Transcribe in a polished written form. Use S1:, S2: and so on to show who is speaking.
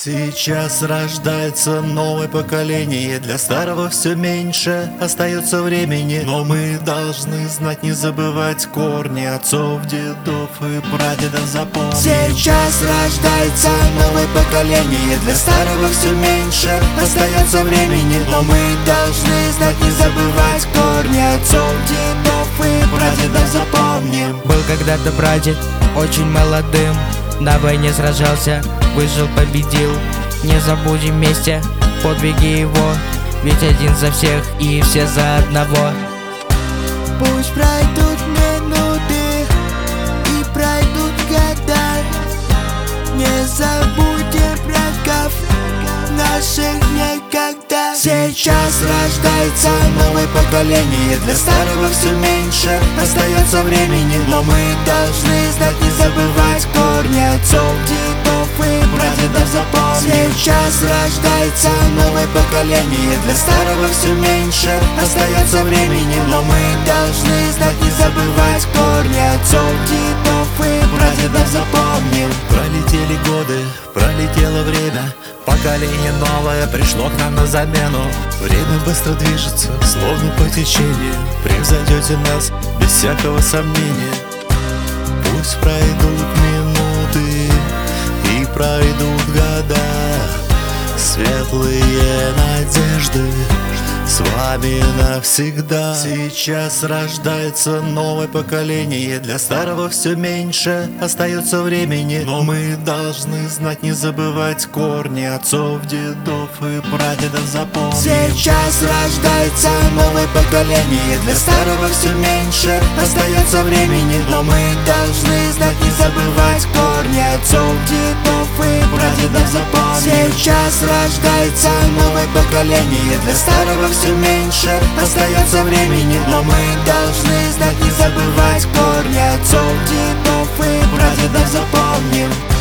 S1: Сейчас рождается новое поколение, для старого все меньше остается времени. Но мы должны знать, не забывать корни отцов, дедов и прадедов, запомнить.
S2: Сейчас рождается новое поколение, для старого все меньше остается времени. Но мы должны знать, не забывать корни отцов, дедов и прадедов, запомним.
S3: Был когда-то прадед очень молодым, на войне сражался, выжил, победил. Не забудем вместе подвиги его, ведь один за всех и все за одного.
S2: Пусть пройдут минуты и пройдут года, не забудем предков наших никогда. Сейчас рождается новое поколение, для старого все меньше остается времени. Но мы должны знать, не забывать корни отцов, дедов и прадедов, запомнить. Сейчас рождается новое поколение, для старого все меньше остается времени. Но мы должны знать, не забывать корни отцов, дедов и прадедов, запомним.
S1: Пролетели годы, пролетело время, поколение новое пришло к нам на замену. Время быстро движется, словно по течению, превзойдете нас без всякого сомнения. Пусть пройдут минуты и пройдут года, светлые надежды с вами навсегда. Сейчас рождается новое поколение, для старого все меньше остается времени. Но мы должны знать, не забывать корни отцов, дедов и прадедов, запомнить.
S2: Сейчас рождается новое поколение, для старого все меньше остается времени. Но мы должны знать, не забывать корни отцов, дедов и прадедов, запомнить. Сейчас рождается новое поколение, для старого все меньше остается времени. Но мы должны знать, не забывать корни отцов, дедов и прадедов, запомним.